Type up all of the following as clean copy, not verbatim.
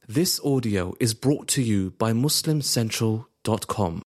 This audio is brought to you by MuslimCentral.com.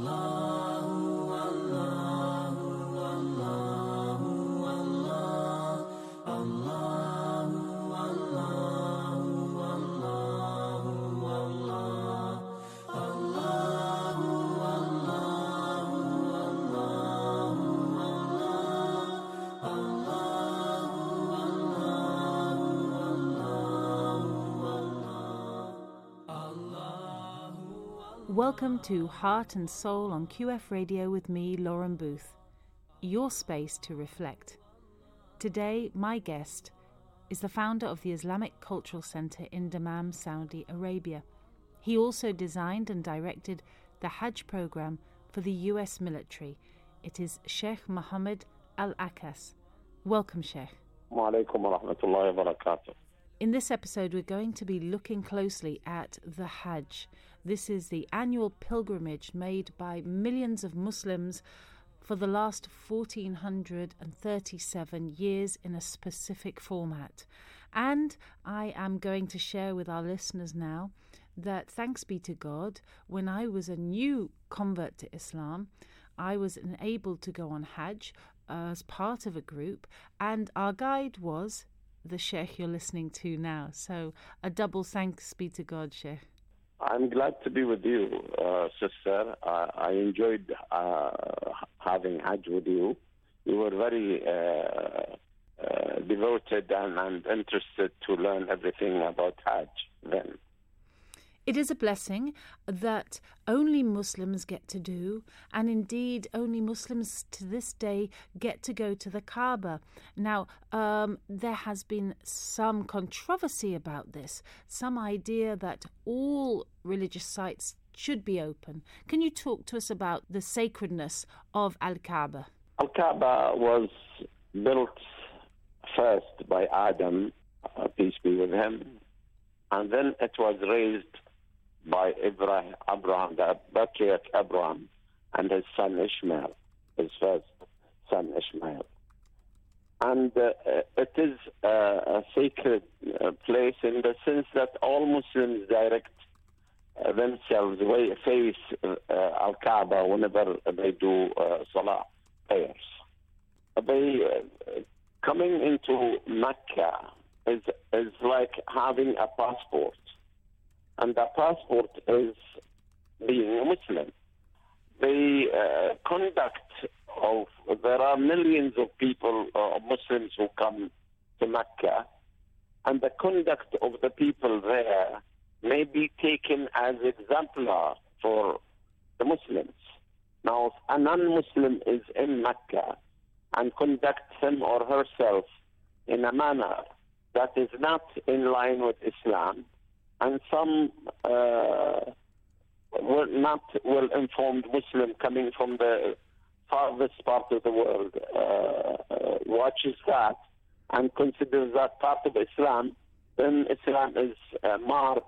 Welcome to Heart and Soul on QF Radio with me, Lauren Booth, your space to reflect. Today, my guest is the founder of the Islamic Cultural Center in Dammam, Saudi Arabia. He also designed and directed the Hajj program for the US military. It is Sheikh Mohammed Al-Akas. Welcome, Sheikh. Wa alaikum wa rahmatullahi wa barakatuh. In this episode, we're going to be looking closely at the Hajj. This is the annual pilgrimage made by millions of Muslims for the last 1437 years in a specific format. And I am going to share with our listeners now that, thanks be to God, when I was a new convert to Islam, I was enabled to go on Hajj as part of a group, and our guide was the Sheikh you're listening to now. So a double thanks be to God, Sheikh. I'm glad to be with you, sister. I enjoyed having Hajj with you. You were very devoted and interested to learn everything about Hajj then. It is a blessing that only Muslims get to do, and indeed only Muslims to this day get to go to the Kaaba. Now, there has been some controversy about this, some idea that all religious sites should be open. Can you talk to us about the sacredness of Al-Kaaba? Al-Kaaba was built first by Adam, peace be with him, and then it was raised by Abraham, the patriarch Abraham, and his son Ishmael, his first son Ishmael. And it is a sacred place in the sense that all Muslims direct themselves, face Al-Kaaba whenever they do Salah prayers. Coming into Mecca is like having a passport. And the passport is being a Muslim. There are millions of people, Muslims who come to Mecca, and the conduct of the people there may be taken as exemplar for the Muslims. Now, if a non-Muslim is in Mecca and conducts him or herself in a manner that is not in line with Islam, and some well-informed Muslim coming from the farthest part of the world watches that and considers that part of Islam, then Islam is marred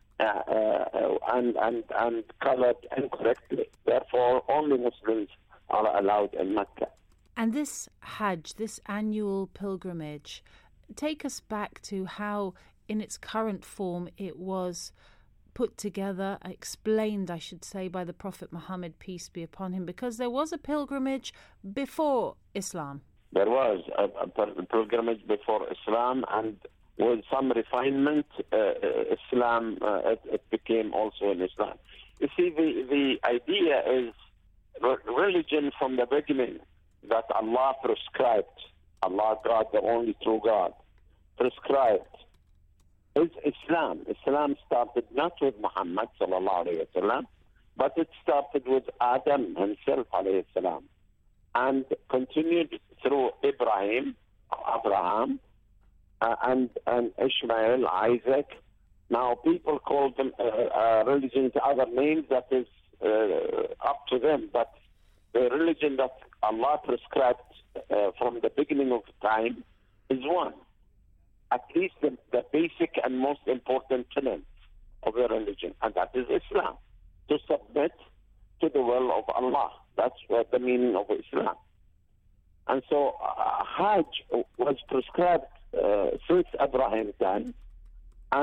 and colored incorrectly. Therefore, only Muslims are allowed in Mecca. And this Hajj, this annual pilgrimage, take us back to how, in its current form, it was put together, explained, I should say, by the Prophet Muhammad, peace be upon him, because there was a pilgrimage before Islam. There was a pilgrimage before Islam, and with some refinement, Islam, it became also in Islam. You see, the idea is religion from the beginning that Allah prescribed, Allah God, the only true God, prescribed, is Islam. Islam started not with Muhammad sallallahu alayhi wa sallam, but it started with Adam himself alayhi salam, and continued through Abraham, and Ishmael, Isaac. Now people call them religions other names, that is up to them, but the religion that Allah prescribed from the beginning of time is one. At least the basic and most important tenets of the religion, and that is Islam, to submit to the will of Allah. That's what the meaning of Islam. And so Hajj was prescribed since Abraham's time, and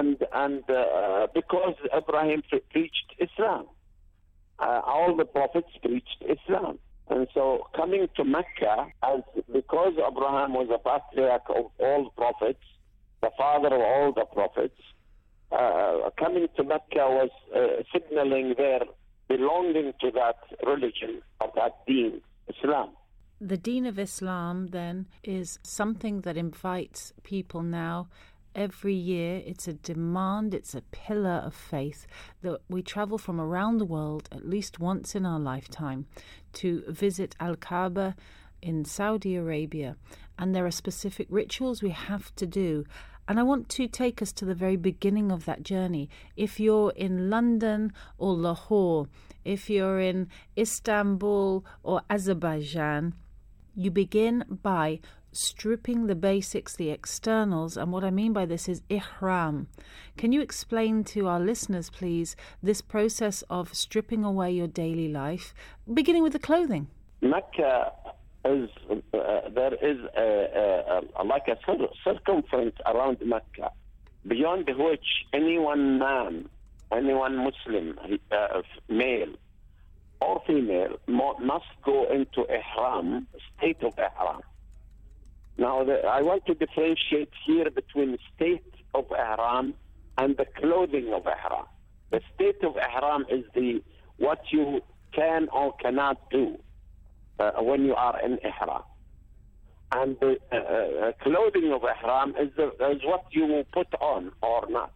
and because Ibrahim preached Islam. All the prophets preached Islam. And so coming to Mecca, because Abraham was a patriarch of all prophets, the father of all the prophets, coming to Mecca was signaling their belonging to that religion, of that deen, Islam. The Deen of Islam, then, is something that invites people now every year. It's a demand, it's a pillar of faith that we travel from around the world at least once in our lifetime to visit Al-Kaaba in Saudi Arabia. And there are specific rituals we have to do. And I want to take us to the very beginning of that journey. If you're in London or Lahore, if you're in Istanbul or Azerbaijan, you begin by stripping the basics, the externals, and what I mean by this is ihram. Can you explain to our listeners, please, this process of stripping away your daily life, beginning with the clothing? Mecca is, there is like a circumference around Mecca, beyond which any one man, any one Muslim, male or female, must go into ihram, state of ihram. Now, I want to differentiate here between state of ihram and the clothing of ihram. The state of ihram is what you can or cannot do when you are in ihram. And the clothing of ihram is what you will put on or not.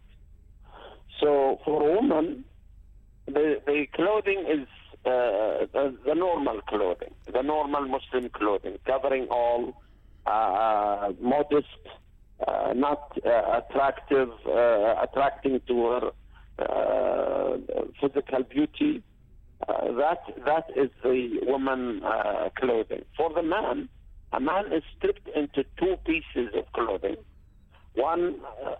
So for a woman, the clothing is the normal clothing, the normal Muslim clothing, covering all, modest, not attracting to her physical beauty. That is the woman clothing. For the man, a man is stripped into two pieces of clothing. One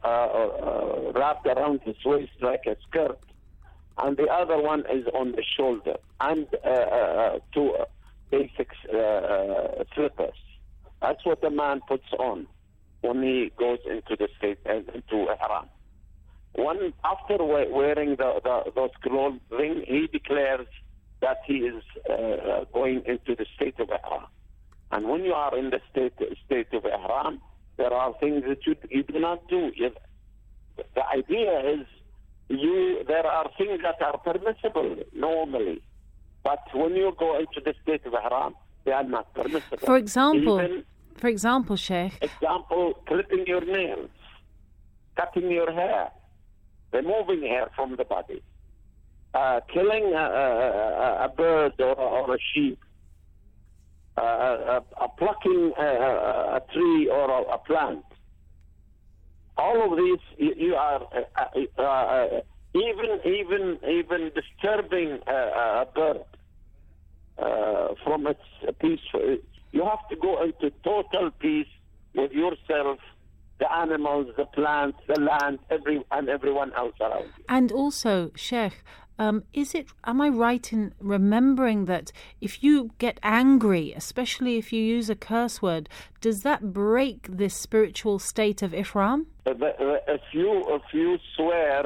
wrapped around his waist like a skirt, and the other one is on the shoulder, and two basic slippers. That's what the man puts on when he goes into the state, into ihram. After wearing those clothing, he declares that he is going into the state of ihram. And when you are in the state of ihram, there are things that you do not do. The idea is there are things that are permissible normally, but when you go into the state of ihram, they are not permissible. For example, Sheikh. Example, clipping your nails, cutting your hair, removing hair from the body, killing a bird or a sheep, plucking a tree or a plant. All of these, you are even disturbing a bird from its peace. You have to go into total peace with yourself, the animals, the plants, the land, everyone else around you. And also, Sheikh, am I right in remembering that if you get angry, especially if you use a curse word, does that break this spiritual state of ihram? If you swear,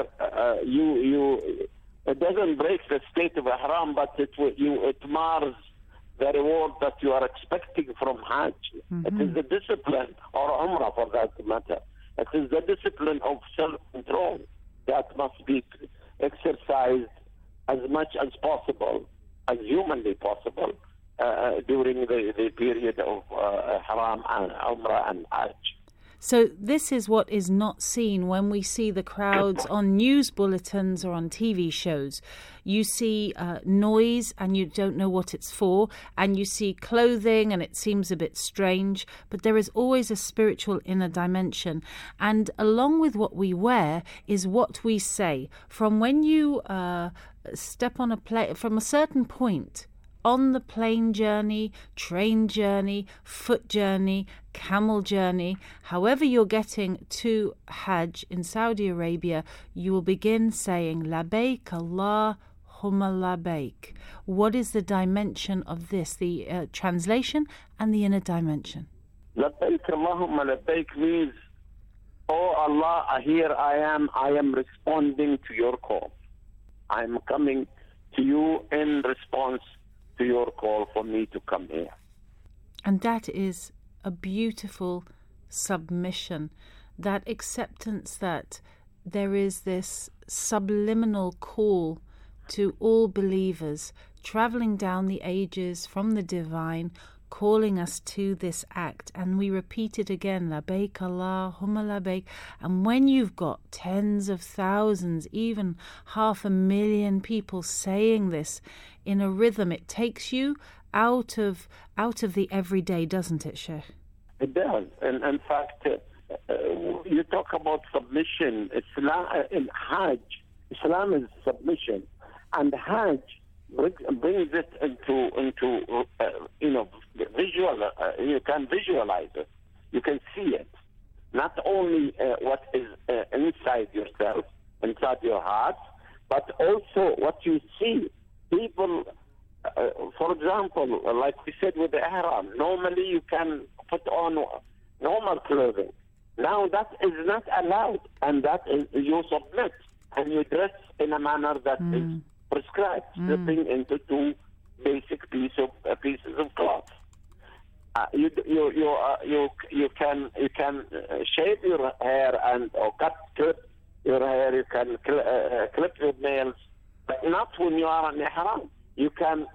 it doesn't break the state of ihram, but it mars the reward that you are expecting from Hajj. Mm-hmm. It is the discipline, or Umrah for that matter. It is the discipline of self-control that must be exercised as much as possible, as humanly possible, during the period of Haram and Umrah and Hajj. So this is what is not seen when we see the crowds on news bulletins or on TV shows. You see noise and you don't know what it's for, and you see clothing and it seems a bit strange, but there is always a spiritual inner dimension. And along with what we wear is what we say. From when you step on a plane, from a certain point, on the plane journey, train journey, foot journey, camel journey, however you're getting to Hajj in Saudi Arabia, you will begin saying, Labaik Allahumma labaik. What is the dimension of this, the translation and the inner dimension? Labaik Allahumma labaik means Oh Allah, here I am responding to your call. I am coming to you in response to your call for me to come here. And that is a beautiful submission, that acceptance that there is this subliminal call to all believers, traveling down the ages from the divine, calling us to this act. And we repeat it again, Labaik Allahumma labaik. And when you've got tens of thousands, even 500,000 people saying this in a rhythm, it takes you out of the everyday, doesn't it, Sheikh? It does. And in fact, you talk about submission. Islam in Hajj, Islam is submission, and Hajj brings it into visual. You can visualize it. You can see it. Not only what is inside yourself, inside your heart, but also what you see. People, for example, like we said with the ihram, normally you can put on normal clothing. Now that is not allowed, and that is you submit and you dress in a manner that is prescribed, slipping into two basic pieces of cloth. You can shave your hair or clip your hair. You can clip your nails, but not when you are in ihram. You can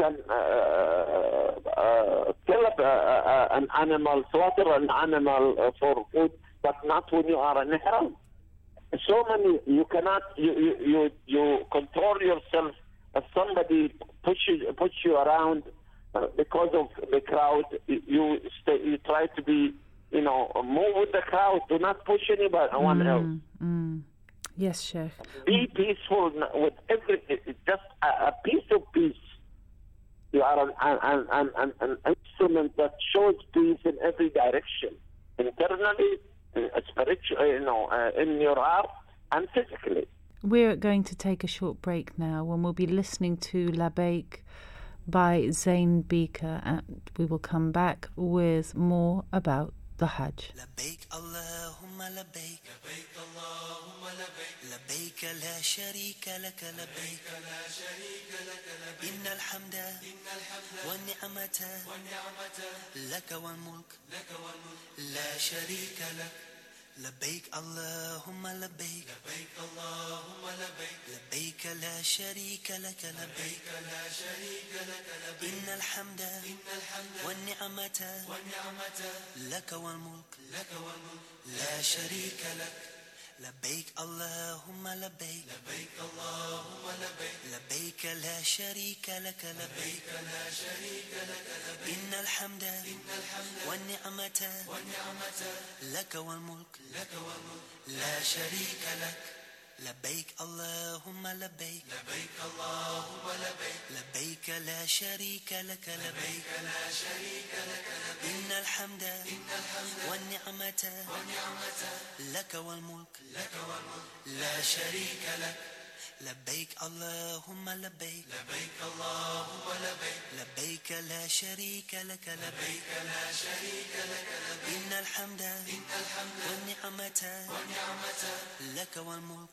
kill an animal, slaughter an animal for food, but not when you are in ihram. So many, you cannot, you control yourself. If somebody pushes you around because of the crowd, you try to be, move with the crowd. Do not push anyone else. Yes, Sheikh. Be peaceful with everything. Just a piece of peace. You are an instrument that shows peace in every direction, internally, spiritually, in your heart, and physically. We're going to take a short break now, when we'll be listening to Labaik by Zain Bika, and we will come back with more about the Hajj. لبيك اللهم لبيك لبيك اللهم لبيك لبيك لا شريك لك لبيك لا شريك لك لبيك إن الحمد والنعمة لك والملك لا شريك لك لبيك اللهم لبيك لبيك اللهم لبيك لبيك لا شريك لك لبيك لا شريك لك لبيك إن الحمد والنعمة لك والملك لا شريك لك لبيك اللهم لبيك لبيك اللهم لبيك لبيك لا شريك لك لبيك لا شريك لك لبيك إن الحمد والنعمة لك والملك لا شريك لك لبيك اللهم لبيك لبيك اللهم لبيك لبيك لا شريك لك لبيك لا شريك لك لبيك إن الحمد والنعمة لك والملك لا شريك لك لبيك اللهم لبيك لبيك اللهم لبيك لبيك لا شريك لك لبيك لا شريك لك لبيك إن الحمد والنعمة لك والملك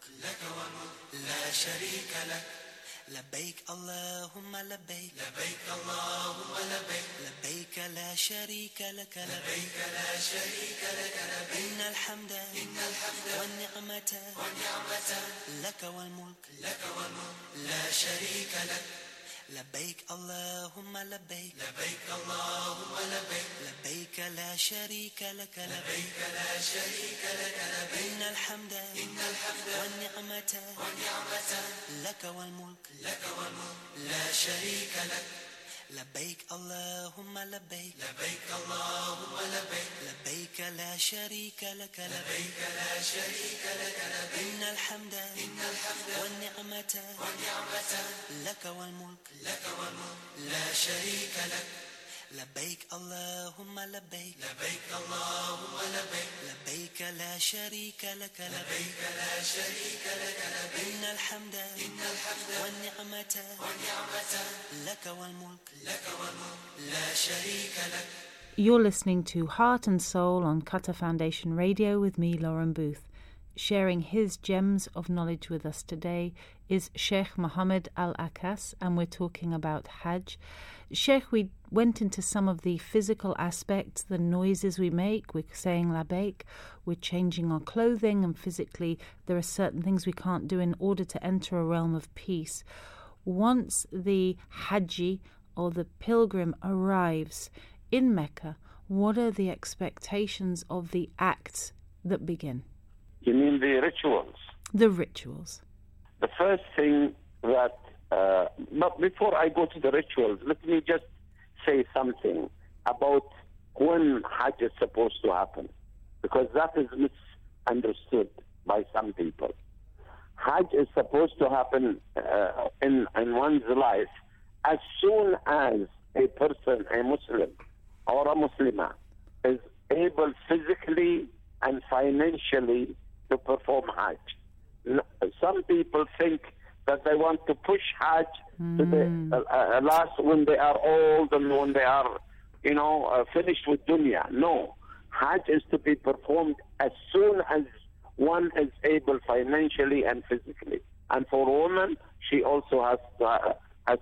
لا شريك لك لبيك اللهم لبيك لبيك اللهم لبيك لبيك لا شريك لك لبيك لا شريك لك لبيك إن الحمد والنعمة لك والملك لا شريك لك لبيك اللهم لبيك لبيك اللهم لبيك لبيك لا شريك لك لبيك لا شريك لك لبيك إن الحمد والنعمة لك والملك لا شريك لك لبيك اللهم لبيك لبيك اللهم لبيك لبيك لا شريك لك لبيك لا شريك لك لبيك إن الحمد والنعمة لك والملك لا شريك لك لبيك اللهم لبيك لبيك اللهم لبيك لبيك لا شريك لك لبيك لا شريك لك لبيك إن الحمد والنعمة لك والملك لا شريك لك You're listening to Heart and Soul on Qatar Foundation Radio with me, Lauren Booth. Sharing his gems of knowledge with us today is Sheikh Mohammed Al-Akas, and we're talking about Hajj. Sheikh, we went into some of the physical aspects, the noises we make. We're saying Labaik, we're changing our clothing, and physically there are certain things we can't do in order to enter a realm of peace. Once the Hajji or the pilgrim arrives in Mecca, what are the expectations of the acts that begin? You mean the rituals? The rituals. The first thing that, but before I go to the rituals, let me just say something about when Hajj is supposed to happen, because that is misunderstood by some people. Hajj is supposed to happen in one's life as soon as a person, a Muslim or a Muslimah, is able physically and financially to perform Hajj. Some people think that they want to push Hajj to the last, when they are old and when they are, finished with dunya. No, Hajj is to be performed as soon as one is able financially and physically. And for a woman, she also has to have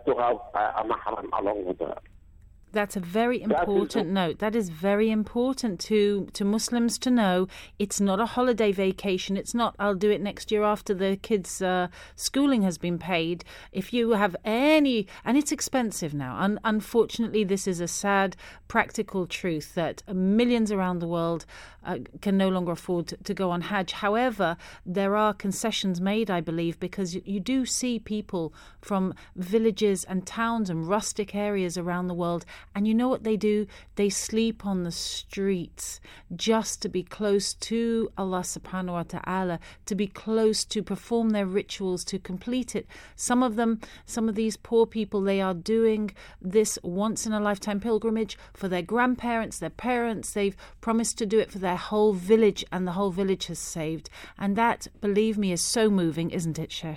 a mahram along with her. That's a very important note. That is very important to Muslims to know. It's not a holiday vacation. It's not, I'll do it next year after the kids' schooling has been paid. If you have any, and it's expensive now. Unfortunately, this is a sad, practical truth that millions around the world can no longer afford to go on Hajj. However, there are concessions made, I believe, because you do see people from villages and towns and rustic areas around the world. And you know what they do? They sleep on the streets just to be close to Allah subhanahu wa ta'ala, to be close, to perform their rituals, to complete it. Some of these poor people, they are doing this once in a lifetime pilgrimage for their grandparents, their parents. They've promised to do it for their whole village, and the whole village has saved. And that, believe me, is so moving, isn't it, Sheikh?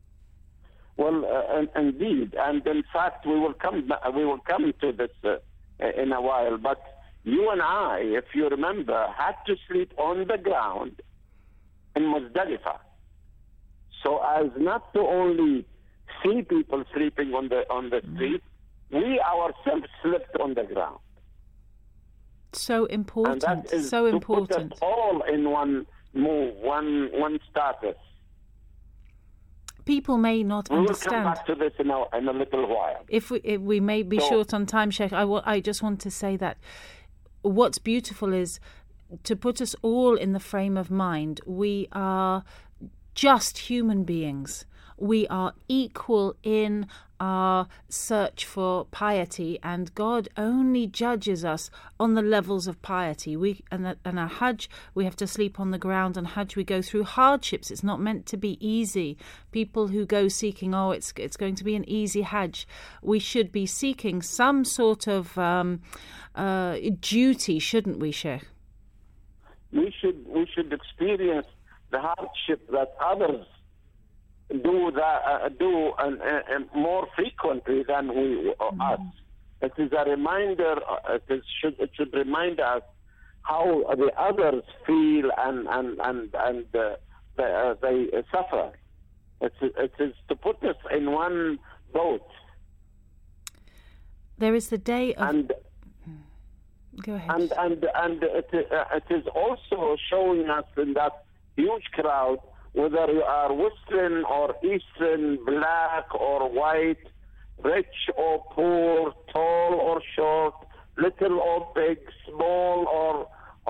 Well, indeed, and in fact, we will come to this in a while. But you and I, if you remember, had to sleep on the ground in Muzdalifah, so as not to only see people sleeping on the street, we ourselves slept on the ground. So important. And that is so to important. Put us all in one move, one status. People may not understand. We will come back to this in a little while. If we may be short on time, Sheikh, I just want to say that what's beautiful is to put us all in the frame of mind. We are just human beings. We are equal in our search for piety, and God only judges us on the levels of piety. And our Hajj, we have to sleep on the ground. On Hajj, we go through hardships. It's not meant to be easy. People who go seeking, it's going to be an easy Hajj. We should be seeking some sort of duty, shouldn't we, Sheikh? We should experience the hardship that others do more frequently than us. It is a reminder. It should remind us how the others feel and they suffer. It is to put us in one boat. There is the day of. Go ahead. And it is also showing us in that huge crowd, whether you are Western or Eastern, black or white, rich or poor, tall or short, little or big, small or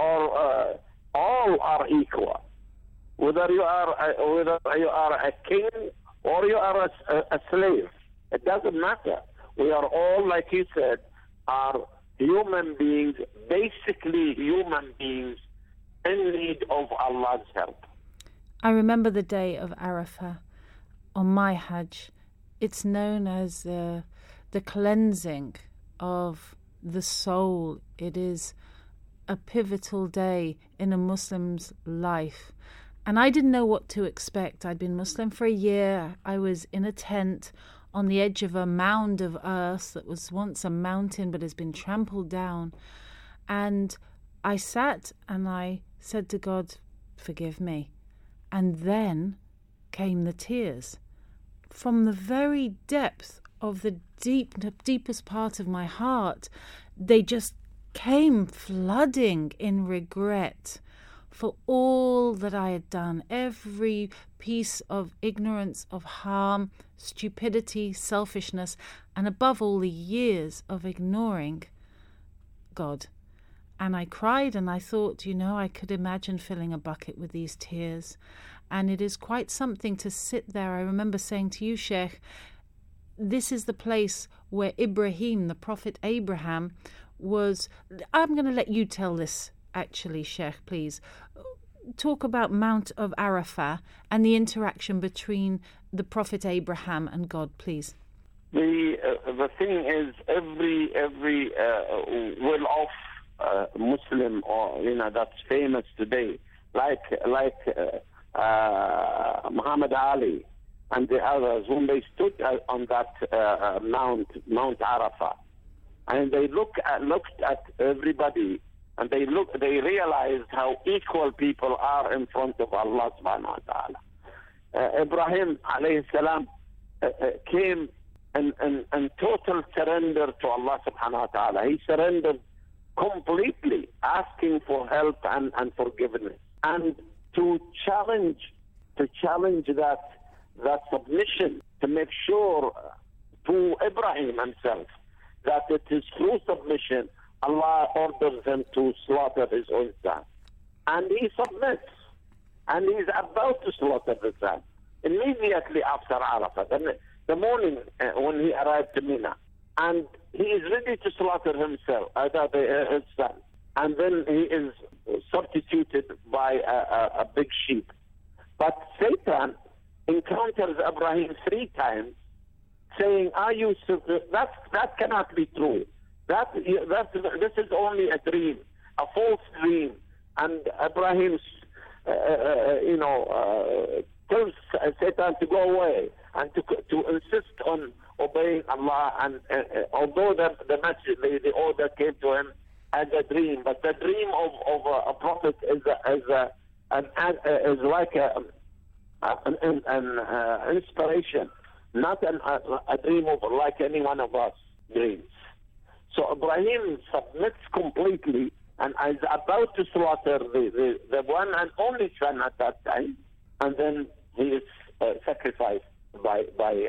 all are equal. Whether you are a king or you are a slave, it doesn't matter. We are all, like he said, are human beings, basically human beings in need of Allah's help. I remember the day of Arafah on my Hajj. It's known as the cleansing of the soul. It is a pivotal day in a Muslim's life. And I didn't know what to expect. I'd been Muslim for a year. I was in a tent on the edge of a mound of earth that was once a mountain but has been trampled down. And I sat and I said to God, forgive me. And then came the tears. From the very depth of the deepest part of my heart, they just came flooding in regret for all that I had done, every piece of ignorance, of harm, stupidity, selfishness, and above all the years of ignoring God. And I cried and I thought, I could imagine filling a bucket with these tears. And it is quite something to sit there. I remember saying to you, Sheikh, this is the place where Ibrahim, the Prophet Abraham, was. I'm going to let you tell this, actually, Sheikh, please. Talk about Mount of Arafah and the interaction between the Prophet Abraham and God, please. The thing is, every well-off Muslim, or that's famous today, like Muhammad Ali and the others, when they stood on that Mount Arafah, and they looked at everybody, and they realized how equal people are in front of Allah subhanahu wa ta'ala. Ibrahim alayhi salam came in total surrender to Allah subhanahu wa ta'ala. He surrendered completely, asking for help and forgiveness, and to challenge that submission, to make sure to Ibrahim himself that it is through submission Allah orders him to slaughter his own son. And he submits. And he's about to slaughter the son. Immediately after Arafah, the morning when he arrived to Mina. And he is ready to slaughter himself, his son. And then he is substituted by a big sheep. But Satan encounters Ibrahim 3 times, saying, that cannot be true. This is only a dream, a false dream. And Ibrahim, tells Satan to go away and to insist on obeying Allah. And although the message, the order came to him as a dream, but the dream of a prophet is like an inspiration, not a dream of like any one of us dreams. So Ibrahim submits completely and is about to slaughter the one and only son at that time, and then he is sacrificed by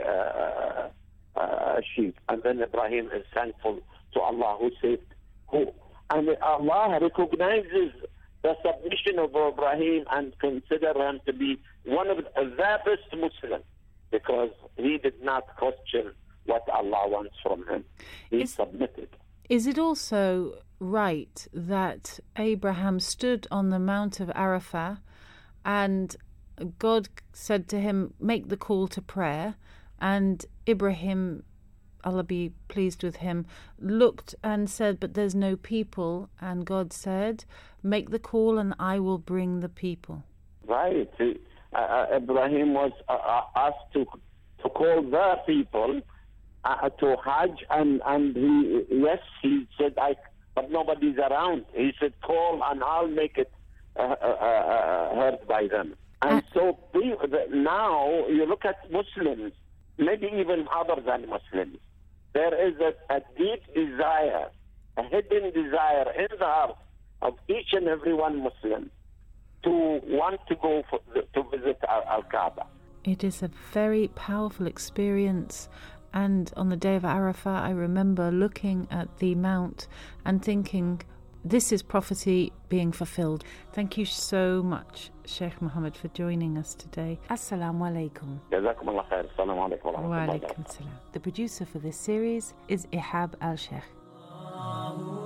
a sheep. And then Ibrahim is thankful to Allah who saved who. And Allah recognizes the submission of Ibrahim and consider him to be one of the best Muslims, because he did not question what Allah wants from him. He submitted. Is it also right that Abraham stood on the Mount of Arafah and God said to him, make the call to prayer, and Ibrahim, Allah be pleased with him, looked and said, but there's no people, and God said, make the call and I will bring the people? Right. Ibrahim was asked to call the people to Hajj, and he said, but nobody's around. He said, call and I'll make it heard by them. And so now you look at Muslims, maybe even other than Muslims, there is a deep desire, a hidden desire in the heart of each and every one Muslim to want to go to visit Al-Kaaba. It is a very powerful experience. And on the day of Arafah, I remember looking at the mount and thinking, this is prophecy being fulfilled. Thank you so much, Sheikh Mohammed, for joining us today. Assalamu alaikum. Jazakum Allah khair. Assalamu alaikum wa rahmatullahi wa barakatuh. The producer for this series is Ihab Al-Sheikh.